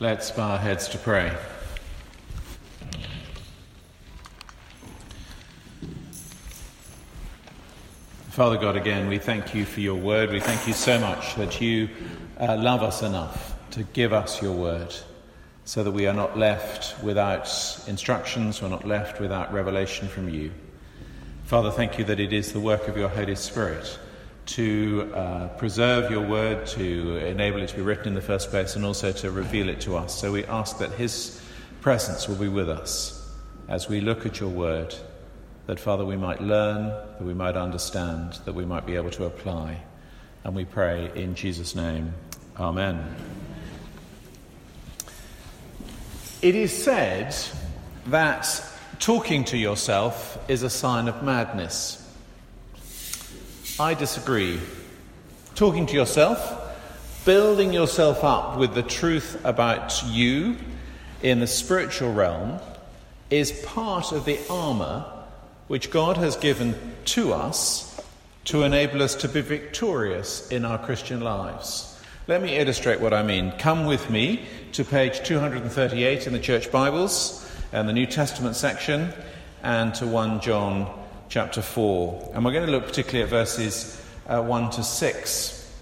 Let's bow our heads to pray. Father God, again, we thank you for your word. We thank you so much that you love us enough to give us your word so that we are not left without instructions, we're not left without revelation from you. Father, thank you that it is the work of your Holy Spirit to preserve your word, to enable it to be written in the first place, and also to reveal it to us. So we ask that his presence will be with us as we look at your word, that, Father, we might learn, that we might understand, that we might be able to apply. And we pray in Jesus' name. Amen. It is said that talking to yourself is a sign of madness. I disagree. Talking to yourself, building yourself up with the truth about you in the spiritual realm, is part of the armour which God has given to us to enable us to be victorious in our Christian lives. Let me illustrate what I mean. Come with me to page 238 in the Church Bibles and the New Testament section, and to 1 John chapter 4. And we're going to look particularly at verses 1 to 6.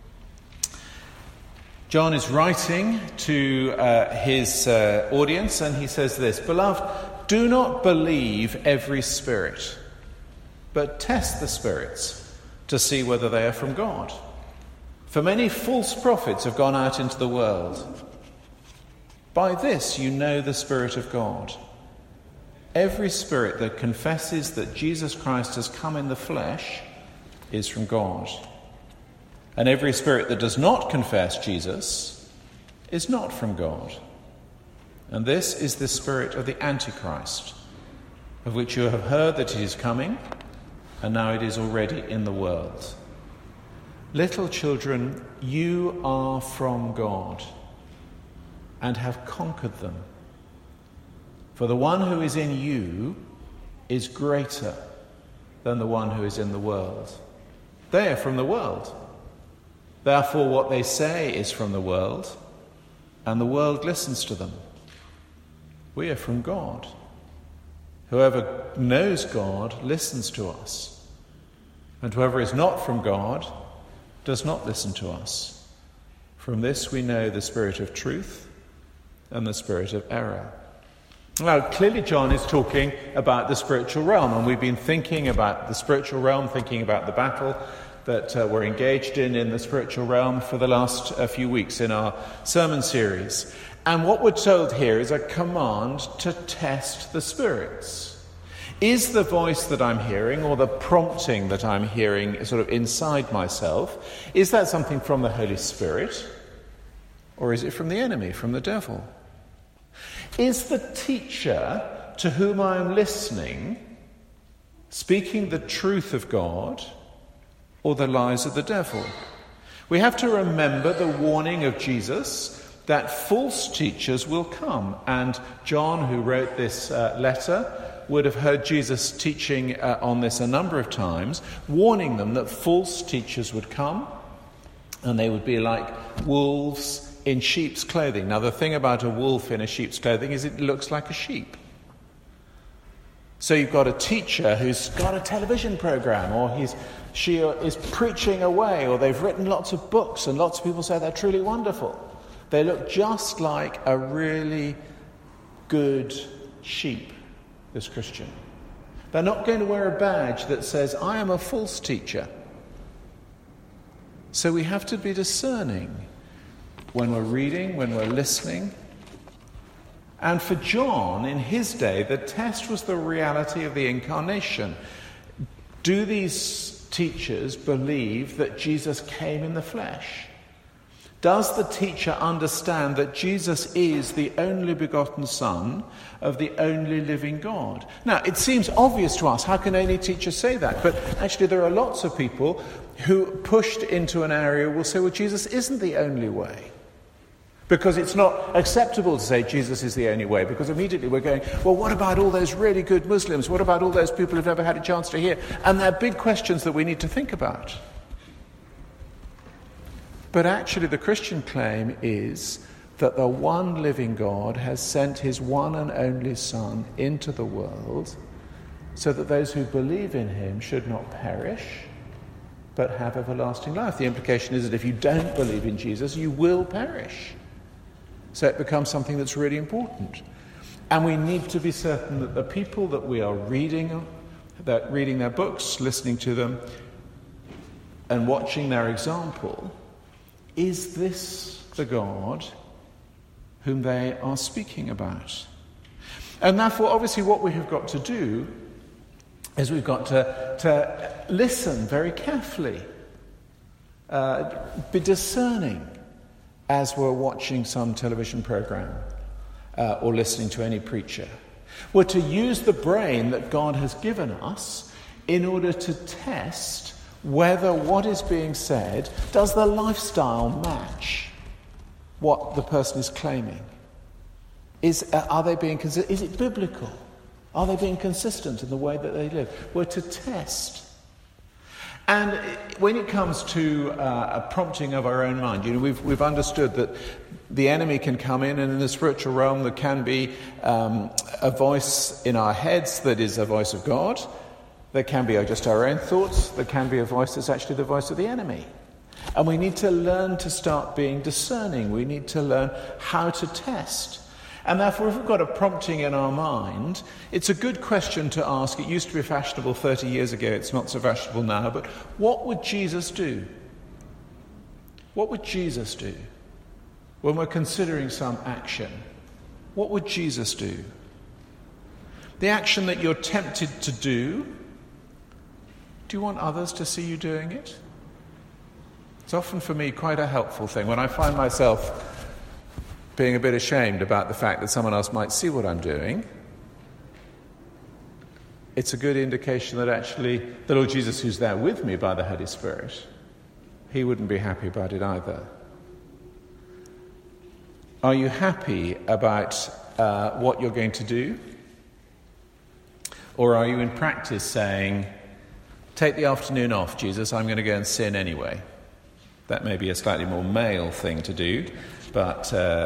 John is writing to his audience, and he says this: "Beloved, do not believe every spirit, but test the spirits to see whether they are from God. For many false prophets have gone out into the world. By this you know the Spirit of God. Every spirit that confesses that Jesus Christ has come in the flesh is from God. And every spirit that does not confess Jesus is not from God. And this is the spirit of the Antichrist, of which you have heard that it is coming, and now it is already in the world. Little children, you are from God and have conquered them. For the one who is in you is greater than the one who is in the world. They are from the world. Therefore what they say is from the world, and the world listens to them. We are from God. Whoever knows God listens to us, and whoever is not from God does not listen to us. From this we know the spirit of truth and the spirit of error." Now, clearly John is talking about the spiritual realm, and we've been thinking about the spiritual realm, thinking about the battle that we're engaged in the spiritual realm for the last few weeks in our sermon series. And what we're told here is a command to test the spirits. Is the voice that I'm hearing, or the prompting that I'm hearing sort of inside myself, is that something from the Holy Spirit, or is it from the enemy, from the devil? Is the teacher to whom I am listening speaking the truth of God or the lies of the devil? We have to remember the warning of Jesus that false teachers will come. And John, who wrote this letter, would have heard Jesus teaching on this a number of times, warning them that false teachers would come, and they would be like wolves in sheep's clothing. Now, the thing about a wolf in a sheep's clothing is it looks like a sheep. So you've got a teacher who's got a television program, or she is preaching away, or they've written lots of books, and lots of people say they're truly wonderful. They look just like a really good sheep, this Christian. They're not going to wear a badge that says, "I am a false teacher." So we have to be discerning when we're reading, when we're listening. And for John, in his day, the test was the reality of the incarnation. Do these teachers believe that Jesus came in the flesh? Does the teacher understand that Jesus is the only begotten Son of the only living God? Now, it seems obvious to us. How can any teacher say that? But actually, there are lots of people who, pushed into an area, will say, well, Jesus isn't the only way. Because it's not acceptable to say Jesus is the only way, because immediately we're going, well, what about all those really good Muslims? What about all those people who've never had a chance to hear? And they're big questions that we need to think about. But actually the Christian claim is that the one living God has sent his one and only Son into the world so that those who believe in him should not perish but have everlasting life. The implication is that if you don't believe in Jesus, you will perish. So it becomes something that's really important. And we need to be certain that the people that we are reading their books, listening to them, and watching their example, is this the God whom they are speaking about? And therefore, obviously, what we have got to do is we've got to listen very carefully, be discerning as we're watching some television program or listening to any preacher. We're to use the brain that God has given us in order to test whether what is being said, does the lifestyle match what the person is claiming? Is it biblical? Are they being consistent in the way that they live? We're to test. And when it comes to a prompting of our own mind, we've understood that the enemy can come in, and in the spiritual realm there can be a voice in our heads that is a voice of God. There can be just our own thoughts. There can be a voice that's actually the voice of the enemy. And we need to learn to start being discerning. We need to learn how to test. And therefore, if we've got a prompting in our mind, it's a good question to ask. It used to be fashionable 30 years ago. It's not so fashionable now. But what would Jesus do? What would Jesus do when we're considering some action? What would Jesus do? The action that you're tempted to do you want others to see you doing it? It's often for me quite a helpful thing when I find myself being a bit ashamed about the fact that someone else might see what I'm doing. It's a good indication that actually the Lord Jesus, who's there with me by the Holy Spirit, he wouldn't be happy about it either. Are you happy about what you're going to do? Or are you in practice saying, take the afternoon off, Jesus, I'm going to go and sin anyway? That may be a slightly more male thing to do, but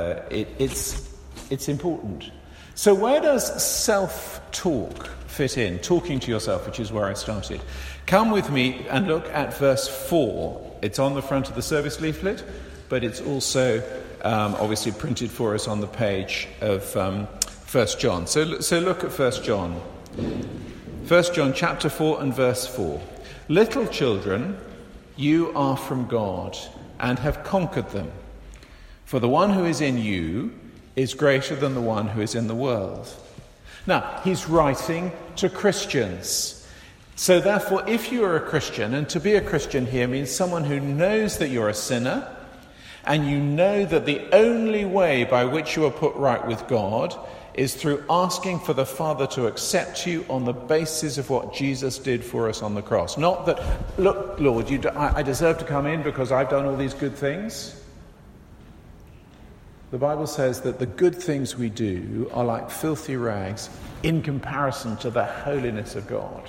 it's important. So where does self-talk fit in? Talking to yourself, which is where I started. Come with me and look at verse 4. It's on the front of the service leaflet, but it's also obviously printed for us on the page of 1 John. So look at 1 John. 1 John chapter 4 and verse 4. Little children, you are from God and have conquered them. For the one who is in you is greater than the one who is in the world. Now, he's writing to Christians. So therefore, if you are a Christian, and to be a Christian here means someone who knows that you're a sinner, and you know that the only way by which you are put right with God is through asking for the Father to accept you on the basis of what Jesus did for us on the cross. Not that, look, Lord, I deserve to come in because I've done all these good things. The Bible says that the good things we do are like filthy rags in comparison to the holiness of God.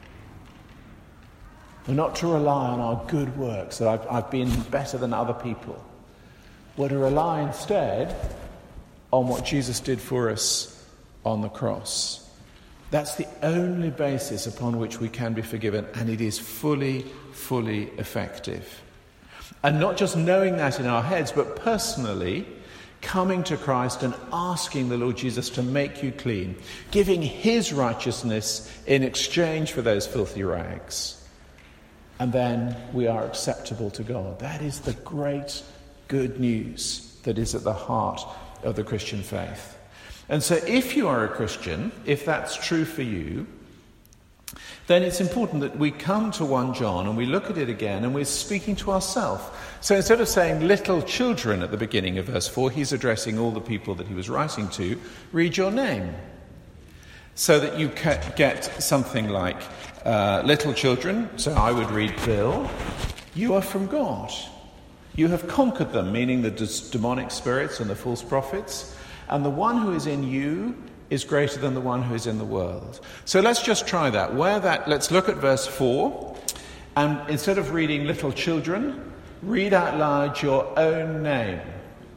We're not to rely on our good works, that I've been better than other people. We're to rely instead on what Jesus did for us on the cross. That's the only basis upon which we can be forgiven, and it is fully, fully effective. And not just knowing that in our heads, but personally coming to Christ and asking the Lord Jesus to make you clean, giving his righteousness in exchange for those filthy rags. And then we are acceptable to God. That is the great good news that is at the heart of the Christian faith. And so if you are a Christian, if that's true for you, then it's important that we come to 1 John and we look at it again and we're speaking to ourselves. So instead of saying little children at the beginning of verse 4, he's addressing all the people that he was writing to. Read your name, so that you get something like little children. So I would read Bill, you are from God. You have conquered them, meaning the demonic spirits and the false prophets. And the one who is in you is greater than the one who is in the world. So let's just try that. Let's look at verse 4. And instead of reading little children, read out loud your own name.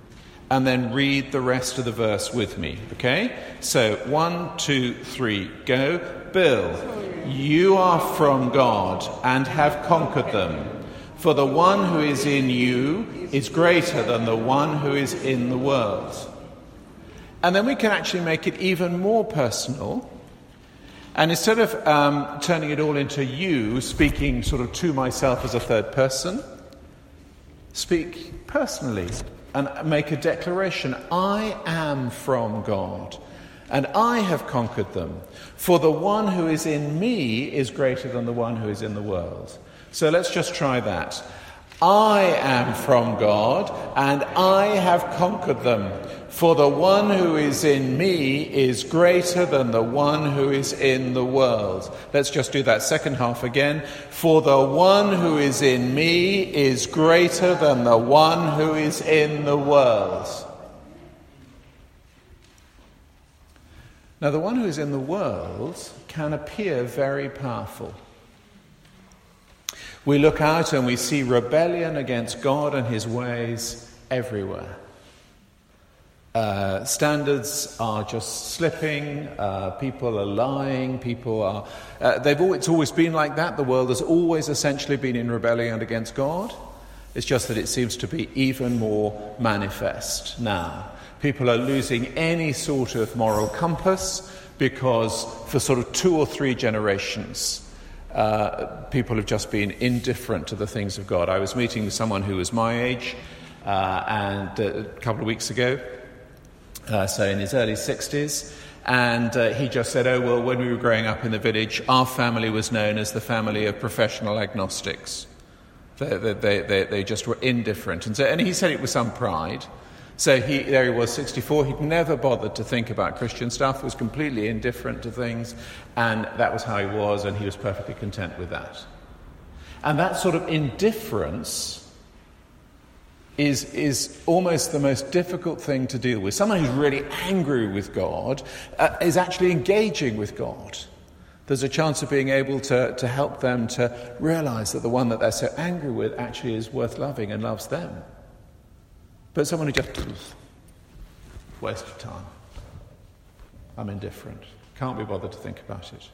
and then read the rest of the verse with me, okay? So 1, 2, 3, go. Bill, you are from God and have conquered them. For the one who is in you is greater than the one who is in the world. And then we can actually make it even more personal. And instead of turning it all into you, speaking sort of to myself as a third person, speak personally and make a declaration. I am from God, and I have conquered them. For the one who is in me is greater than the one who is in the world. So let's just try that. I am from God, and I have conquered them. For the one who is in me is greater than the one who is in the world. Let's just do that second half again. For the one who is in me is greater than the one who is in the world. Now, the one who is in the world can appear very powerful. We look out and we see rebellion against God and his ways everywhere. Standards are just slipping, people are lying, it's always been like that. The world has always essentially been in rebellion against God. It's just that it seems to be even more manifest now. People are losing any sort of moral compass because for sort of 2 or 3 generations, people have just been indifferent to the things of God. I was meeting someone who was my age and a couple of weeks ago, so in his early 60s, and he just said, oh, well, when we were growing up in the village, our family was known as the family of professional agnostics. They just were indifferent. And he said it with some pride. So there he was, 64. He'd never bothered to think about Christian stuff, was completely indifferent to things, and that was how he was, and he was perfectly content with that. And that sort of indifference is almost the most difficult thing to deal with. Someone who's really angry with God is actually engaging with God. There's a chance of being able to help them to realize that the one that they're so angry with actually is worth loving and loves them. But someone who just waste of time. I'm indifferent. Can't be bothered to think about it.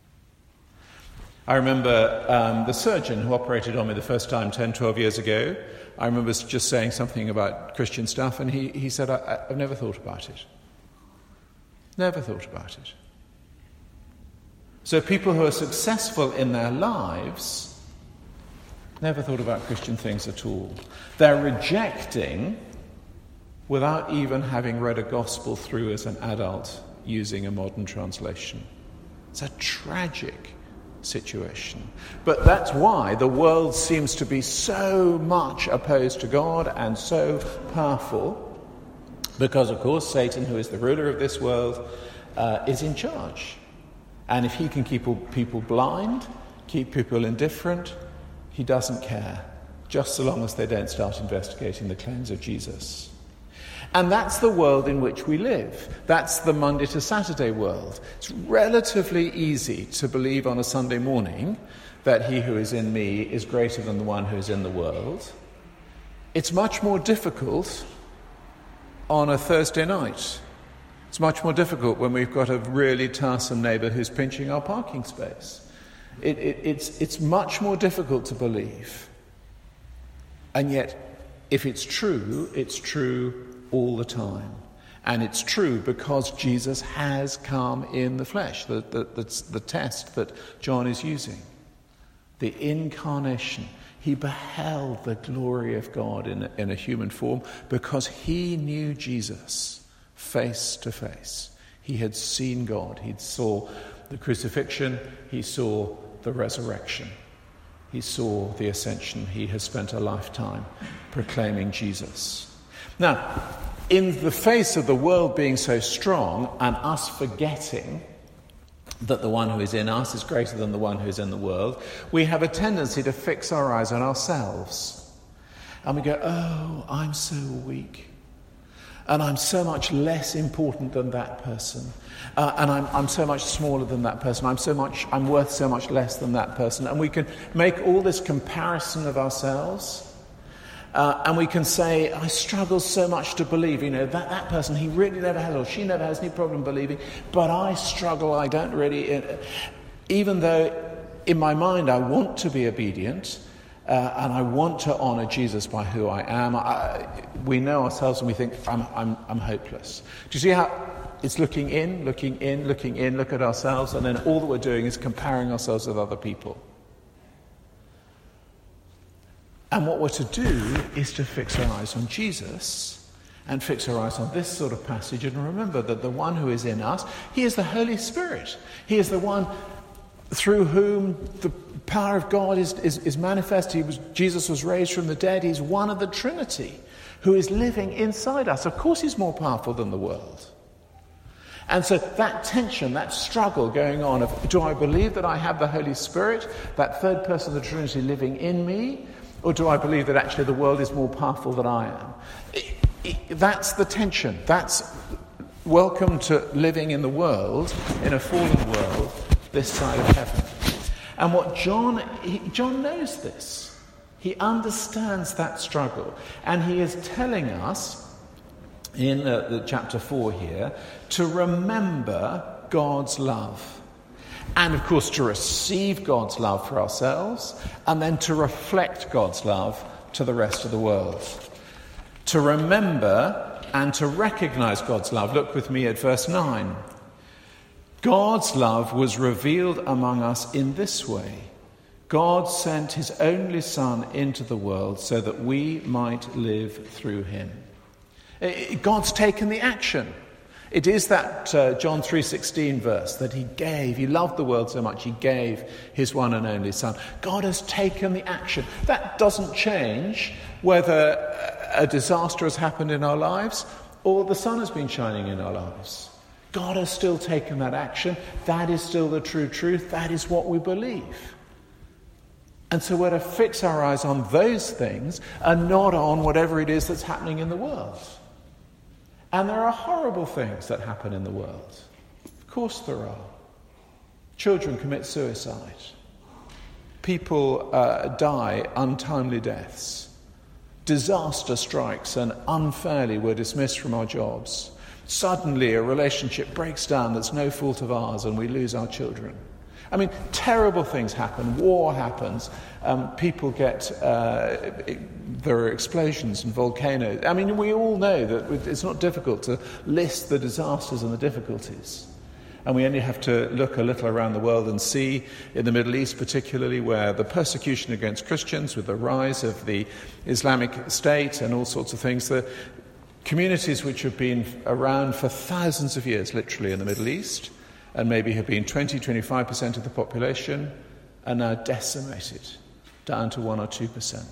I remember the surgeon who operated on me the first time 10, 12 years ago. I remember just saying something about Christian stuff, and he said, I've never thought about it. Never thought about it. So people who are successful in their lives never thought about Christian things at all. They're rejecting without even having read a gospel through as an adult using a modern translation. It's a tragic situation. But that's why the world seems to be so much opposed to God and so powerful, because, of course, Satan, who is the ruler of this world, is in charge. And if he can keep people blind, keep people indifferent, he doesn't care, just so long as they don't start investigating the claims of Jesus. And that's the world in which we live. That's the Monday to Saturday world. It's relatively easy to believe on a Sunday morning that he who is in me is greater than the one who is in the world. It's much more difficult on a Thursday night. It's much more difficult when we've got a really tiresome neighbour who's pinching our parking space. It's much more difficult to believe. And yet, if it's true all the time. And it's true because Jesus has come in the flesh. That's the test that John is using. The incarnation. He beheld the glory of God in a human form because he knew Jesus face to face. He had seen God. He saw the crucifixion. He saw the resurrection. He saw the ascension. He has spent a lifetime proclaiming Jesus. Now, in the face of the world being so strong and us forgetting that the one who is in us is greater than the one who is in the world, we have a tendency to fix our eyes on ourselves. And we go, oh, I'm so weak. And I'm so much less important than that person. And I'm so much smaller than that person. I'm worth so much less than that person. And we can make all this comparison of ourselves. And we can say, I struggle so much to believe, that person, he really never has, or she never has any problem believing, but I struggle, I don't really, even though in my mind I want to be obedient, and I want to honour Jesus by who I am, we know ourselves and we think, I'm hopeless. Do you see how it's looking in, look at ourselves, and then all that we're doing is comparing ourselves with other people. And what we're to do is to fix our eyes on Jesus and fix our eyes on this sort of passage and remember that the one who is in us, he is the Holy Spirit. He is the one through whom the power of God is manifest. Jesus was raised from the dead. He's one of the Trinity who is living inside us. Of course he's more powerful than the world. And so that tension, that struggle going on of, do I believe that I have the Holy Spirit, that third person of the Trinity living in me, or do I believe that actually the world is more powerful than I am? That's the tension. That's welcome to living in the world, in a fallen world, this side of heaven. And what John knows this. He understands that struggle. And he is telling us, in the chapter 4 here, to remember God's love. And, of course, to receive God's love for ourselves, and then to reflect God's love to the rest of the world. To remember and to recognise God's love. Look with me at verse 9. God's love was revealed among us in this way. God sent his only Son into the world so that we might live through him. God's taken the action. It is that John 3:16 verse that he loved the world so much, he gave his one and only Son. God has taken the action. That doesn't change whether a disaster has happened in our lives or the sun has been shining in our lives. God has still taken that action. That is still the true truth. That is what we believe. And so we're to fix our eyes on those things and not on whatever it is that's happening in the world. And there are horrible things that happen in the world. Of course there are. Children commit suicide. People die untimely deaths. Disaster strikes and unfairly we're dismissed from our jobs. Suddenly a relationship breaks down that's no fault of ours and we lose our children. I mean, terrible things happen. War happens. People get... there are explosions and volcanoes. I mean, we all know that it's not difficult to list the disasters and the difficulties. And we only have to look a little around the world and see, in the Middle East particularly, where the persecution against Christians, with the rise of the Islamic State and all sorts of things, the communities which have been around for thousands of years, literally, in the Middle East, and maybe have been 20-25% of the population, are now decimated down to 1 or 2%.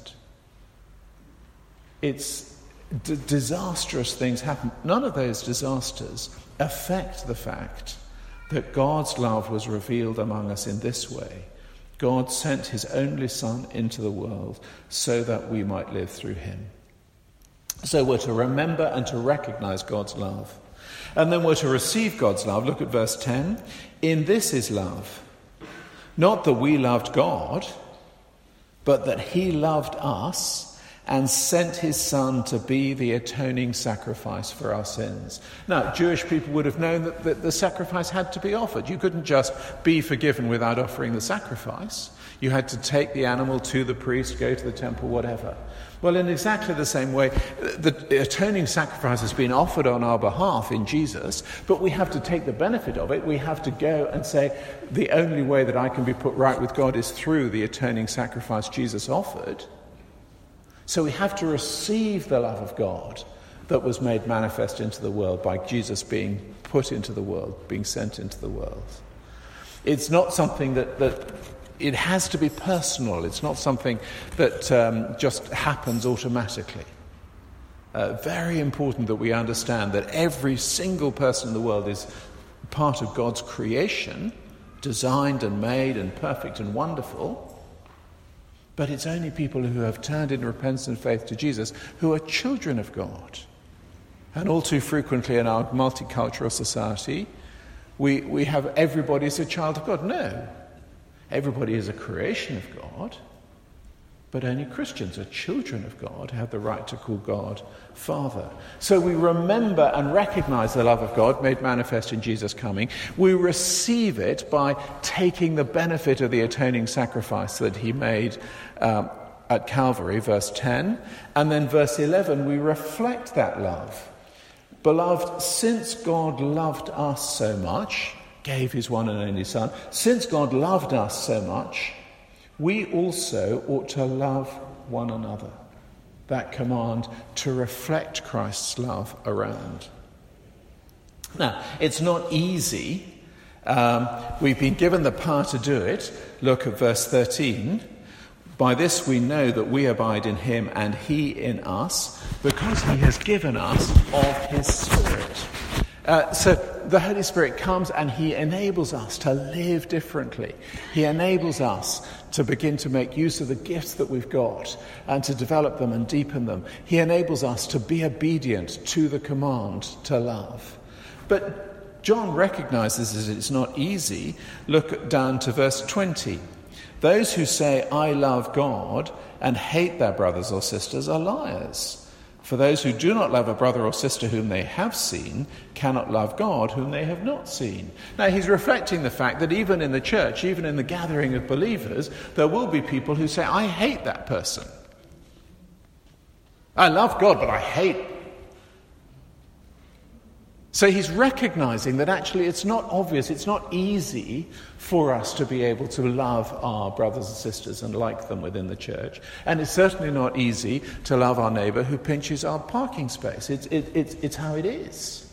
It's disastrous things happen. None of those disasters affect the fact that God's love was revealed among us in this way. God sent his only Son into the world so that we might live through him. So we're to remember and to recognise God's love. And then we're to receive God's love. Look at verse 10. In this is love. Not that we loved God, but that he loved us and sent his Son to be the atoning sacrifice for our sins. Now, Jewish people would have known that the sacrifice had to be offered. You couldn't just be forgiven without offering the sacrifice. You had to take the animal to the priest, go to the temple, whatever. Well, in exactly the same way, the atoning sacrifice has been offered on our behalf in Jesus, but we have to take the benefit of it. We have to go and say, the only way that I can be put right with God is through the atoning sacrifice Jesus offered. So we have to receive the love of God that was made manifest into the world by Jesus being put into the world, being sent into the world. It's not something that it has to be personal. It's not something that just happens automatically. Very important that we understand that every single person in the world is part of God's creation, designed and made and perfect and wonderful. But it's only people who have turned in repentance and faith to Jesus who are children of God. And all too frequently in our multicultural society, we have everybody as a child of God. No. Everybody is a creation of God. But only Christians are children of God, have the right to call God Father. So we remember and recognize the love of God made manifest in Jesus' coming. We receive it by taking the benefit of the atoning sacrifice that he made at Calvary, verse 10. And then verse 11, we reflect that love. Beloved, since God loved us so much, gave his one and only Son, since God loved us so much, we also ought to love one another. That command to reflect Christ's love around. Now, it's not easy. We've been given the power to do it. Look at verse 13. By this we know that we abide in him and he in us, because he has given us of his Spirit. So the Holy Spirit comes and he enables us to live differently. He enables us to begin to make use of the gifts that we've got and to develop them and deepen them. He enables us to be obedient to the command to love. But John recognizes that it's not easy. Look down to verse 20. Those who say, I love God, and hate their brothers or sisters are liars. For those who do not love a brother or sister whom they have seen cannot love God whom they have not seen. Now he's reflecting the fact that even in the church, even in the gathering of believers, there will be people who say, I hate that person. I love God, but I hate. So he's recognizing that actually it's not obvious, it's not easy for us to be able to love our brothers and sisters and like them within the church. And it's certainly not easy to love our neighbour who pinches our parking space. It's how it is.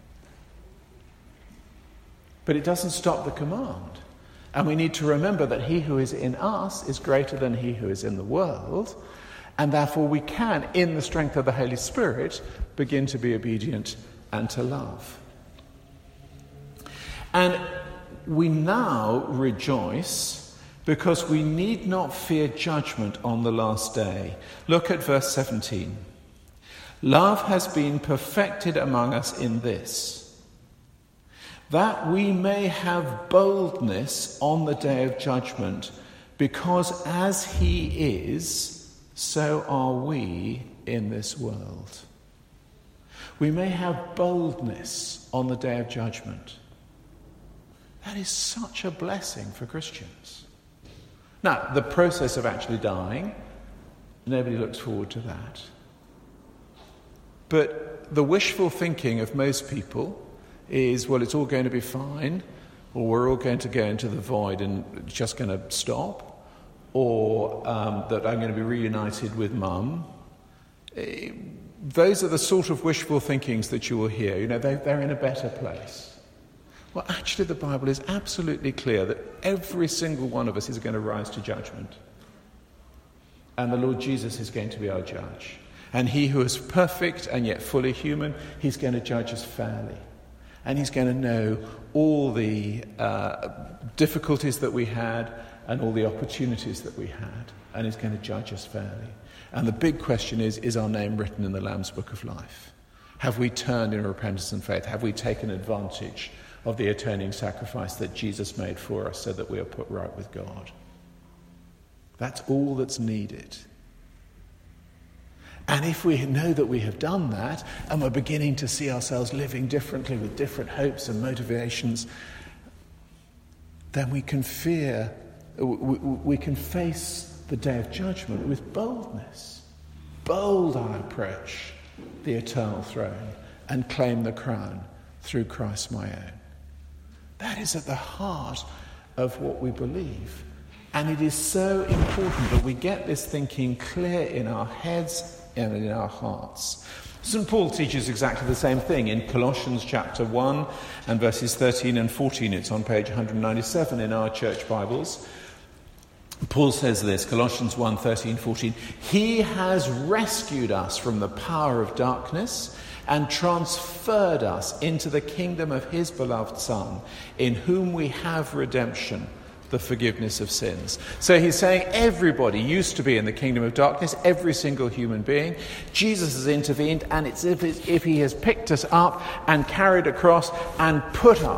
But it doesn't stop the command. And we need to remember that he who is in us is greater than he who is in the world. And therefore we can, in the strength of the Holy Spirit, begin to be obedient and to love. And we now rejoice because we need not fear judgment on the last day. Look at verse 17. Love has been perfected among us in this, that we may have boldness on the day of judgment, because as he is, so are we in this world. We may have boldness on the day of judgment. That is such a blessing for Christians. Now, the process of actually dying, nobody looks forward to that. But the wishful thinking of most people is, well, it's all going to be fine, or we're all going to go into the void and it's just going to stop, or that I'm going to be reunited with Mum. Those are the sort of wishful thinkings that you will hear. You know, they're in a better place. Well, actually, the Bible is absolutely clear that every single one of us is going to rise to judgment. And the Lord Jesus is going to be our judge. And he who is perfect and yet fully human, he's going to judge us fairly. And he's going to know all the difficulties that we had and all the opportunities that we had. And he's going to judge us fairly. And the big question is our name written in the Lamb's Book of Life? Have we turned in repentance and faith? Have we taken advantage of the atoning sacrifice that Jesus made for us so that we are put right with God? That's all that's needed. And if we know that we have done that, and we're beginning to see ourselves living differently with different hopes and motivations, then we can face the day of judgment with boldness. Bold I approach the eternal throne and claim the crown through Christ my own. That is at the heart of what we believe. And it is so important that we get this thinking clear in our heads and in our hearts. St. Paul teaches exactly the same thing in Colossians chapter 1 and verses 13 and 14. It's on page 197 in our church Bibles. Paul says this, Colossians 1, 13, 14, he has rescued us from the power of darkness and transferred us into the kingdom of his beloved Son, in whom we have redemption, the forgiveness of sins. So he's saying everybody used to be in the kingdom of darkness, every single human being. Jesus has intervened, and it's if he has picked us up and carried across and put us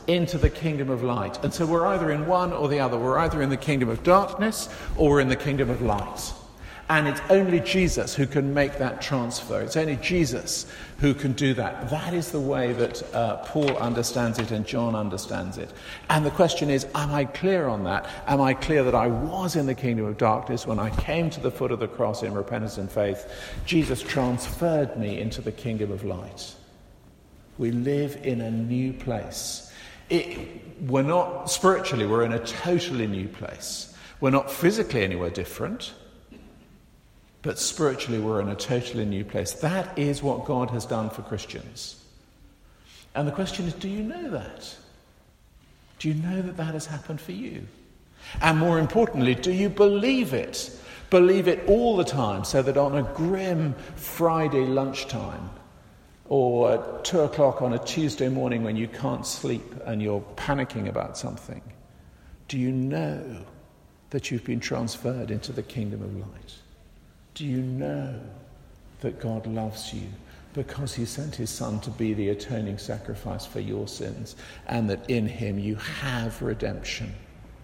into the kingdom of light. And so we're either in one or the other. We're either in the kingdom of darkness or we're in the kingdom of light. And it's only Jesus who can make that transfer. It's only Jesus who can do that. That is the way that Paul understands it and John understands it. And the question is, am I clear on that? Am I clear that I was in the kingdom of darkness when I came to the foot of the cross in repentance and faith? Jesus transferred me into the kingdom of light. We live in a new place. We're not, spiritually, we're in a totally new place. We're not physically anywhere different. But spiritually, we're in a totally new place. That is what God has done for Christians. And the question is, do you know that? Do you know that that has happened for you? And more importantly, do you believe it? Believe it all the time, so that on a grim Friday lunchtime, or at 2 o'clock on a Tuesday morning when you can't sleep and you're panicking about something, do you know that you've been transferred into the kingdom of light? Do you know that God loves you because he sent his Son to be the atoning sacrifice for your sins, and that in him you have redemption?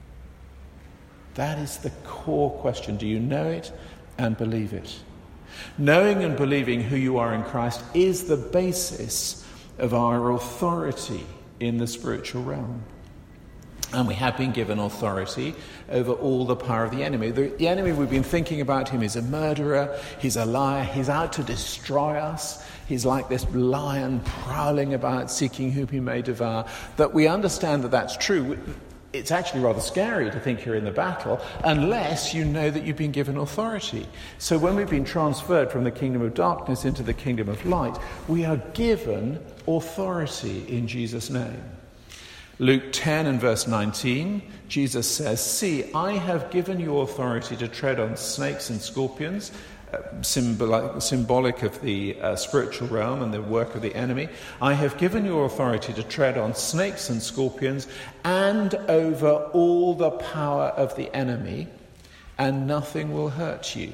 That is the core question. Do you know it and believe it? Knowing and believing who you are in Christ is the basis of our authority in the spiritual realm. And we have been given authority over all the power of the enemy. The enemy, we've been thinking about him, is a murderer, he's a liar, he's out to destroy us. He's like this lion prowling about, seeking whom he may devour. That we understand that that's true. It's actually rather scary to think you're in the battle unless you know that you've been given authority. So when we've been transferred from the kingdom of darkness into the kingdom of light, we are given authority in Jesus' name. Luke 10 and verse 19, Jesus says, "See, I have given you authority to tread on snakes and scorpions," symbolic of the spiritual realm and the work of the enemy. "I have given you authority to tread on snakes and scorpions and over all the power of the enemy, and nothing will hurt you."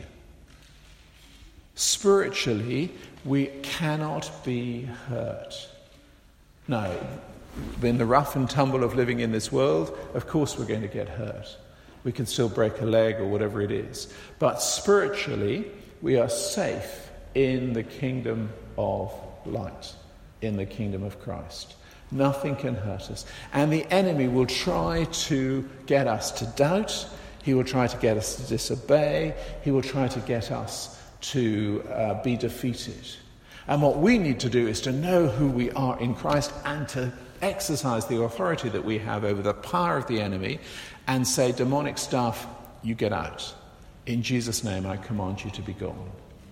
Spiritually, we cannot be hurt. No. In the rough and tumble of living in this world, of course we're going to get hurt. We can still break a leg or whatever it is. But spiritually, we are safe in the kingdom of light, in the kingdom of Christ. Nothing can hurt us. And the enemy will try to get us to doubt. He will try to get us to disobey. He will try to get us to be defeated. And what we need to do is to know who we are in Christ and to exercise the authority that we have over the power of the enemy and say, demonic stuff, you get out. In Jesus' name, I command you to be gone.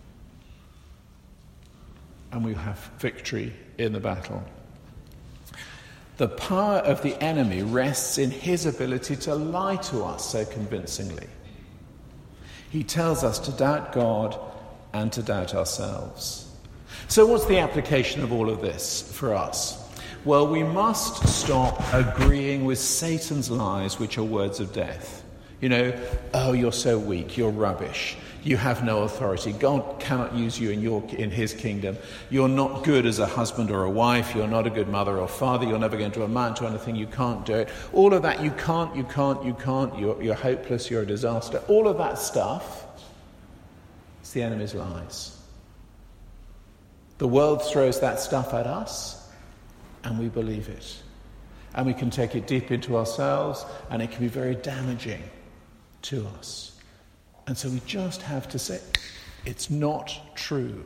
And we have victory in the battle. The power of the enemy rests in his ability to lie to us so convincingly. He tells us to doubt God and to doubt ourselves. So what's the application of all of this for us? Well, we must stop agreeing with Satan's lies, which are words of death. You know, oh, you're so weak, you're rubbish, you have no authority, God cannot use you in his kingdom, you're not good as a husband or a wife, you're not a good mother or father, you're never going to amount to anything, you can't do it. All of that, you can't, you're hopeless, you're a disaster. All of that stuff, it's the enemy's lies. The world throws that stuff at us, and we believe it. And we can take it deep into ourselves, and it can be very damaging to us. And so we just have to say, it's not true.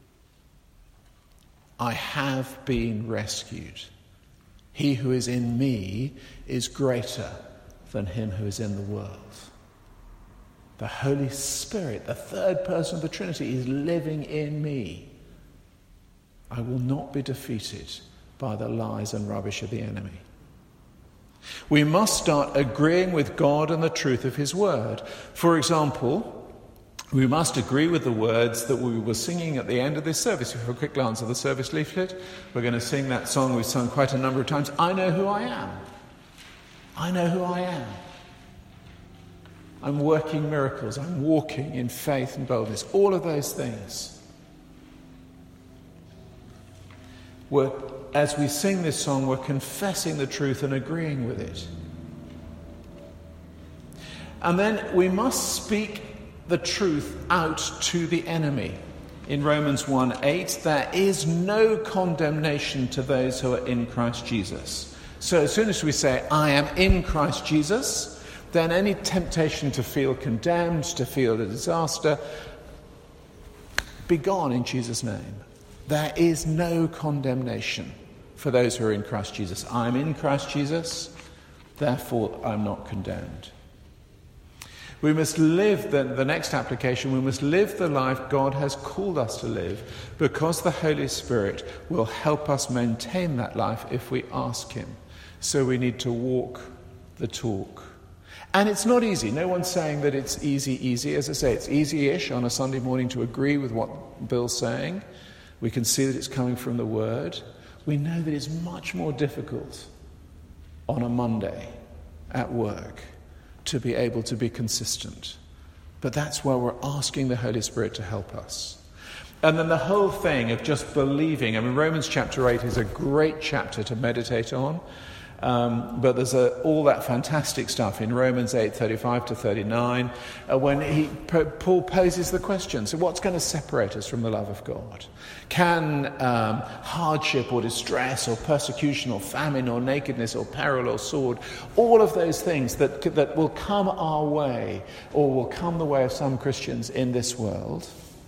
I have been rescued. He who is in me is greater than him who is in the world. The Holy Spirit, the third person of the Trinity, is living in me. I will not be defeated by the lies and rubbish of the enemy. We must start agreeing with God and the truth of his word. For example, we must agree with the words that we were singing at the end of this service. If you have a quick glance at the service leaflet, we're going to sing that song we've sung quite a number of times. I know who I am. I know who I am. I'm working miracles. I'm walking in faith and boldness. All of those things. We're as we sing this song, we're confessing the truth and agreeing with it. And then we must speak the truth out to the enemy. In Romans 1:8, there is no condemnation to those who are in Christ Jesus. So as soon as we say, I am in Christ Jesus, then any temptation to feel condemned, to feel a disaster, be gone in Jesus' name. There is no condemnation for those who are in Christ Jesus. I'm in Christ Jesus, therefore I'm not condemned. We must live, the next application, we must live the life God has called us to live, because the Holy Spirit will help us maintain that life if we ask him. So we need to walk the talk. And it's not easy. No one's saying that it's easy. As I say, it's easy-ish on a Sunday morning to agree with what Bill's saying. We can see that it's coming from the Word. We know that it's much more difficult on a Monday at work to be able to be consistent. But that's where we're asking the Holy Spirit to help us. And then the whole thing of just believing. I mean, Romans chapter 8 is a great chapter to meditate on. But there's all that fantastic stuff in Romans 8:35 to 39 when Paul poses the question, so what's going to separate us from the love of God? Can hardship or distress or persecution or famine or nakedness or peril or sword, all of those things that will come our way or will come the way of some Christians in this world,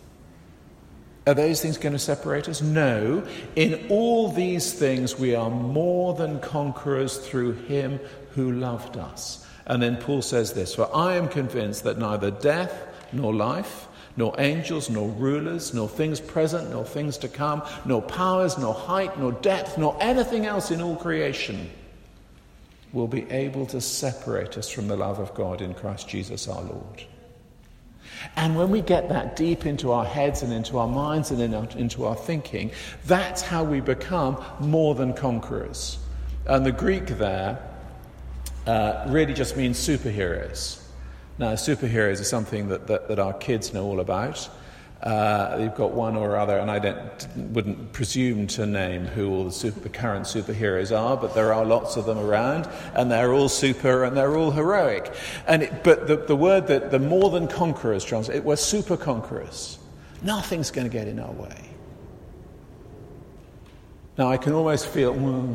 are those things going to separate us? No. In all these things we are more than conquerors through him who loved us. And then Paul says this, for I am convinced that neither death nor life, nor angels, nor rulers, nor things present, nor things to come, nor powers, nor height, nor depth, nor anything else in all creation will be able to separate us from the love of God in Christ Jesus our Lord. And when we get that deep into our heads and into our minds and into our thinking, that's how we become more than conquerors. And the Greek there really just means superheroes. Now, superheroes are something that our kids know all about. You've got one or other, and I wouldn't presume to name who all the current superheroes are, but there are lots of them around, and they're all super and they're all heroic. But the word that the more than conquerors translate, we're super conquerors. Nothing's going to get in our way. Now I can almost feel,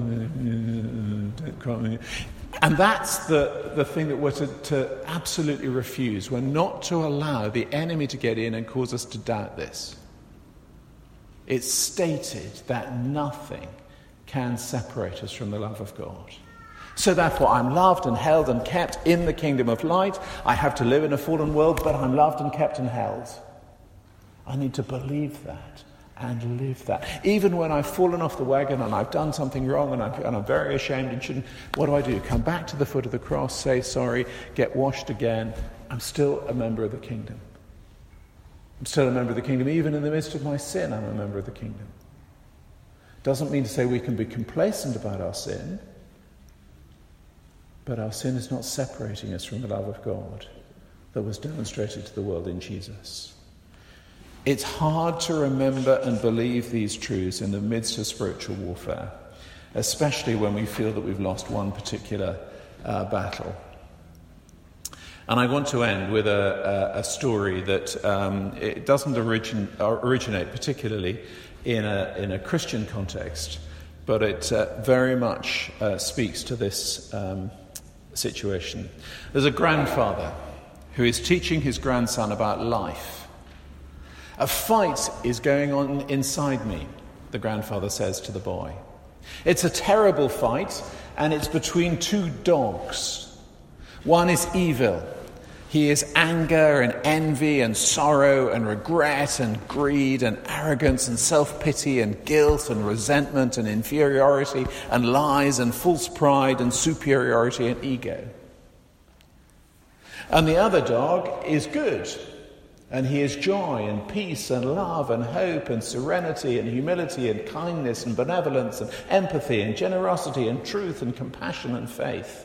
and that's the thing that we're to absolutely refuse. We're not to allow the enemy to get in and cause us to doubt this. It's stated that nothing can separate us from the love of God. So therefore I'm loved and held and kept in the kingdom of light. I have to live in a fallen world, but I'm loved and kept and held. I need to believe that and live that. Even when I've fallen off the wagon and I've done something wrong and I'm very ashamed and shouldn't, what do? Come back to the foot of the cross, say sorry, get washed again. I'm still a member of the kingdom. I'm still a member of the kingdom. Even in the midst of my sin, I'm a member of the kingdom. Doesn't mean to say we can be complacent about our sin, but our sin is not separating us from the love of God that was demonstrated to the world in Jesus. It's hard to remember and believe these truths in the midst of spiritual warfare, especially when we feel that we've lost one particular battle. And I want to end with a story that it doesn't originate particularly in a Christian context, but it very much speaks to this situation. There's a grandfather who is teaching his grandson about life. A fight is going on inside me, the grandfather says to the boy. It's a terrible fight, and it's between two dogs. One is evil. He is anger and envy and sorrow and regret and greed and arrogance and self-pity and guilt and resentment and inferiority and lies and false pride and superiority and ego. And the other dog is good. And he is joy and peace and love and hope and serenity and humility and kindness and benevolence and empathy and generosity and truth and compassion and faith.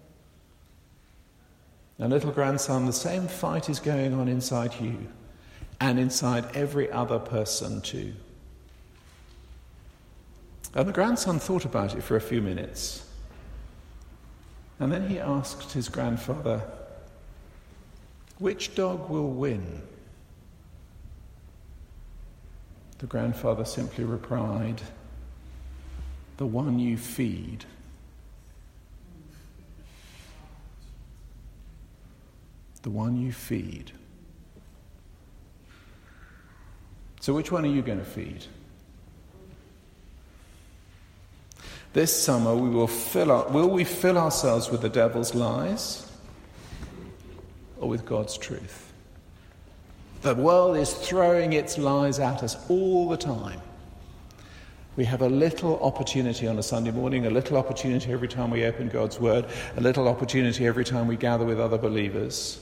And little grandson, the same fight is going on inside you and inside every other person too. And the grandson thought about it for a few minutes. And then he asked his grandfather, "Which dog will win?" The grandfather simply replied, "The one you feed." The one you feed. So which one are you going to feed? This summer will we fill ourselves with the devil's lies or with God's truth? The world is throwing its lies at us all the time. We have a little opportunity on a Sunday morning, a little opportunity every time we open God's Word, a little opportunity every time we gather with other believers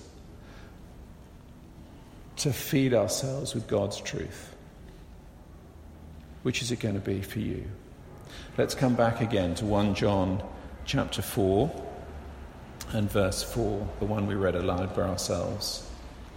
to feed ourselves with God's truth. Which is it going to be for you? Let's come back again to 1 John chapter 4 and verse 4, the one we read aloud by ourselves.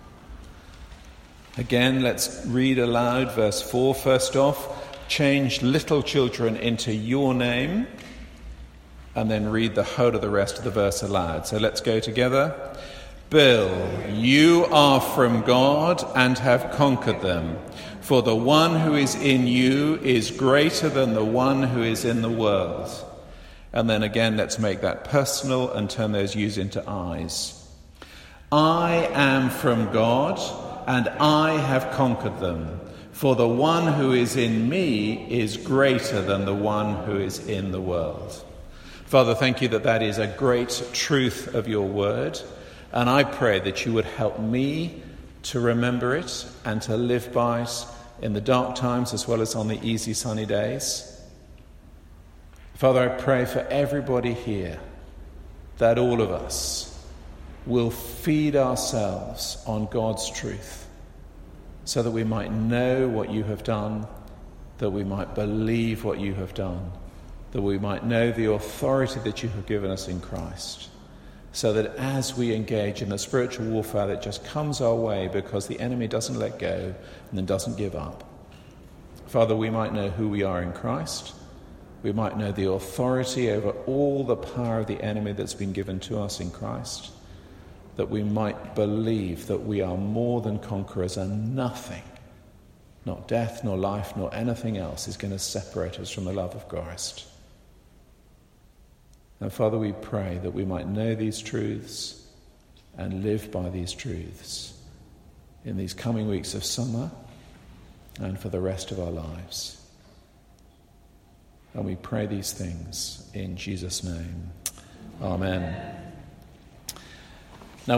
Again, let's read aloud verse 4. First off, change little children into your name, and then read the whole of the rest of the verse aloud. So let's go together. Bill, you are from God and have conquered them. For the one who is in you is greater than the one who is in the world. And then again, let's make that personal and turn those yous into I's. I am from God and I have conquered them. For the one who is in me is greater than the one who is in the world. Father, thank you that is a great truth of your word. And I pray that you would help me to remember it and to live by it in the dark times as well as on the easy sunny days. Father, I pray for everybody here that all of us will feed ourselves on God's truth so that we might know what you have done, that we might believe what you have done, that we might know the authority that you have given us in Christ. So that as we engage in the spiritual warfare that just comes our way because the enemy doesn't let go and then doesn't give up, Father, we might know who we are in Christ. We might know the authority over all the power of the enemy that's been given to us in Christ. That we might believe that we are more than conquerors and nothing, not death, nor life, nor anything else, is going to separate us from the love of Christ. And Father, we pray that we might know these truths and live by these truths in these coming weeks of summer and for the rest of our lives. And we pray these things in Jesus' name. Amen.